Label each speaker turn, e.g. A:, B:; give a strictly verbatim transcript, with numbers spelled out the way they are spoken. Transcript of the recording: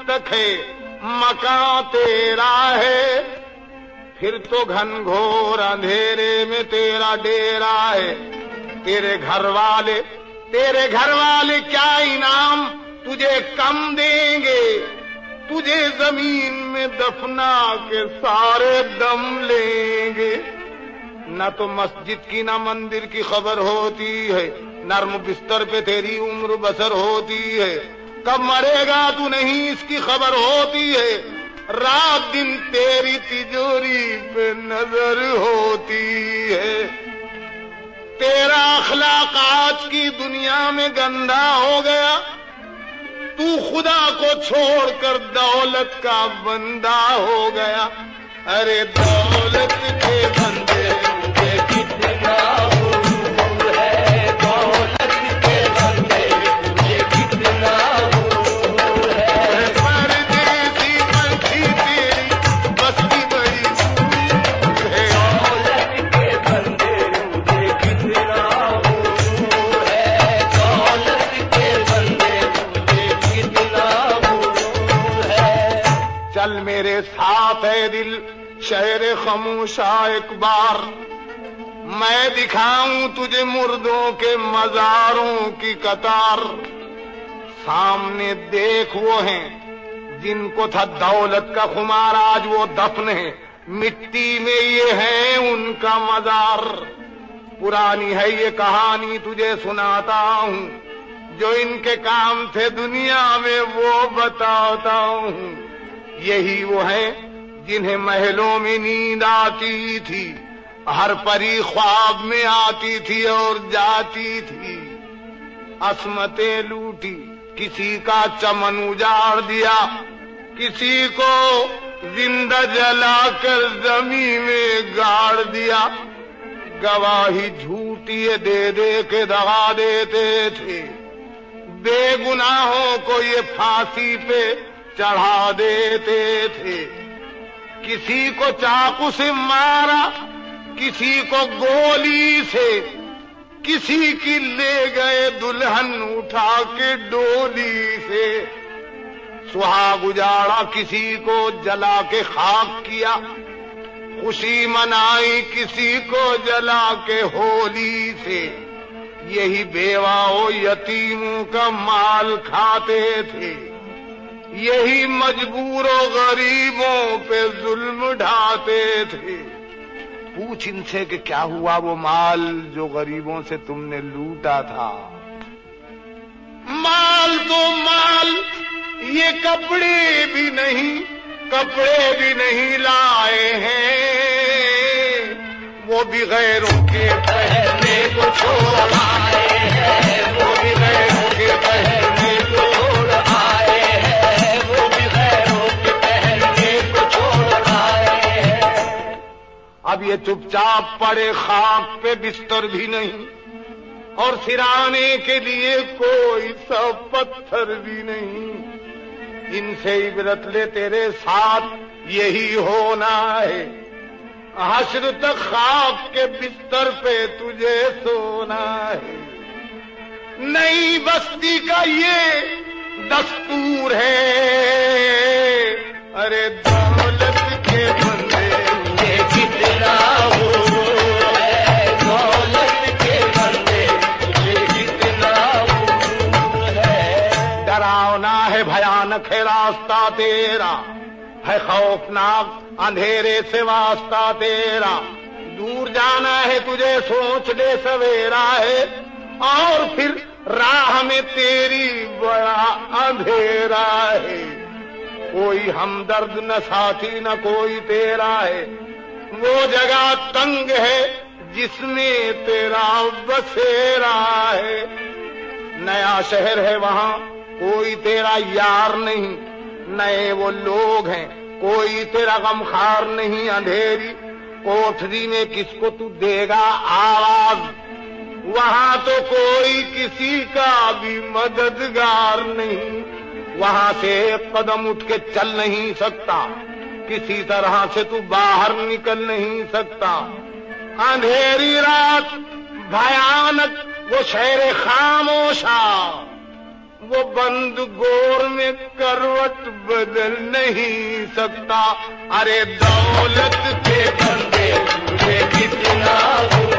A: تک ہے مکان تیرا ہے، پھر تو گھن گھور اندھیرے میں تیرا ڈیرا ہے۔ تیرے گھر والے تیرے گھر والے کیا انعام تجھے کم دیں گے، تجھے زمین میں دفنا کے سارے دم لیں گے۔ نہ تو مسجد کی نہ مندر کی خبر ہوتی ہے، نرم بستر پہ تیری عمر بسر ہوتی ہے، کب مرے گا تو نہیں اس کی خبر ہوتی ہے، رات دن تیری تجوری پہ نظر ہوتی ہے۔ تیرا اخلاق آج کی دنیا میں گندا ہو گیا، تو خدا کو چھوڑ کر دولت کا بندہ ہو گیا۔ ارے دولت کے بندے مجھے کتنا غرور ہے، دولت کے بندے مجھے کتنا غرور ہے۔ پردیسی پنچھی تیری بستی بڑی دور ہے، دولت کے بندے مجھے کتنا غرور ہے، دولت کے بندے مجھے کتنا غرور ہے۔ چل میرے ساتھ اے دل شہر خاموشا ایک بار، میں دکھاؤں تجھے مردوں کے مزاروں کی قطار۔ سامنے دیکھ وہ ہیں جن کو تھا دولت کا خمار، آج وہ دفن ہے مٹی میں، یہ ہے ان کا مزار۔ پرانی ہے یہ کہانی تجھے سناتا ہوں، جو ان کے کام تھے دنیا میں وہ بتاتا ہوں۔ یہی وہ ہیں جنہیں محلوں میں نیند آتی تھی، ہر پری خواب میں آتی تھی اور جاتی تھی۔ عصمتیں لوٹی، کسی کا چمن اجاڑ دیا، کسی کو زندہ جلا کر زمین میں گاڑ دیا۔ گواہی جھوٹی دے دے کے دغا دیتے تھے، بے گناہوں کو یہ پھانسی پہ چڑھا دیتے تھے۔ کسی کو چاقو سے مارا، کسی کو گولی سے، کسی کی لے گئے دلہن اٹھا کے ڈولی سے۔ سہاگ اجاڑا، کسی کو جلا کے خاک کیا، خوشی منائی کسی کو جلا کے ہولی سے۔ یہی بیوہ و یتیموں کا مال کھاتے تھے، یہی مجبور و غریبوں پہ ظلم ڈھاتے تھے۔ پوچھ ان سے کہ کیا ہوا وہ مال جو غریبوں سے تم نے لوٹا تھا۔ مال تو مال، یہ کپڑے بھی نہیں کپڑے بھی نہیں لائے ہیں، وہ بھی غیروں کے پہننے کو چھوڑ آئے ہیں، وہ بھی غیروں کے پہننے کو چھوڑ آئے ہیں، وہ بھی غیروں کے پہننے کو چھوڑ آئے ہیں۔ اب یہ چپ چاپ پڑے خاک پہ بستر بھی نہیں، اور سرانے کے لیے کوئی سا پتھر بھی نہیں۔ ان سے عبرت لے، تیرے ساتھ یہی ہونا ہے، حشر تک خواب کے بستر پہ تجھے سونا ہے۔ نئی بستی کا یہ دستور ہے، ارے دولت کے بندے یہ کتنا غرور ہے، دولت کے بندے یہ کتنا غرور ہے۔ ڈراؤنا ہے، بھیانک ہے راستہ تیرا، ہے خوفناک اندھیرے سے واسطہ تیرا۔ دور جانا ہے تجھے سوچ لے سویرا ہے، اور پھر راہ میں تیری بڑا اندھیرا ہے۔ کوئی ہمدرد نہ ساتھی نہ کوئی تیرا ہے، وہ جگہ تنگ ہے جس میں تیرا بسیرا ہے۔ نیا شہر ہے وہاں کوئی تیرا یار نہیں، نئے وہ لوگ ہیں کوئی تیرا غمخوار نہیں۔ اندھیری کوٹھری میں کس کو تو دے گا آواز، وہاں تو کوئی کسی کا بھی مددگار نہیں۔ وہاں سے ایک قدم اٹھ کے چل نہیں سکتا، کسی طرح سے تو باہر نکل نہیں سکتا۔ اندھیری رات بھیانک وہ شہر خاموشا، وہ بند گور میں کروٹ بدل نہیں سکتا. ارے دولت کے بندے تجھے کتنا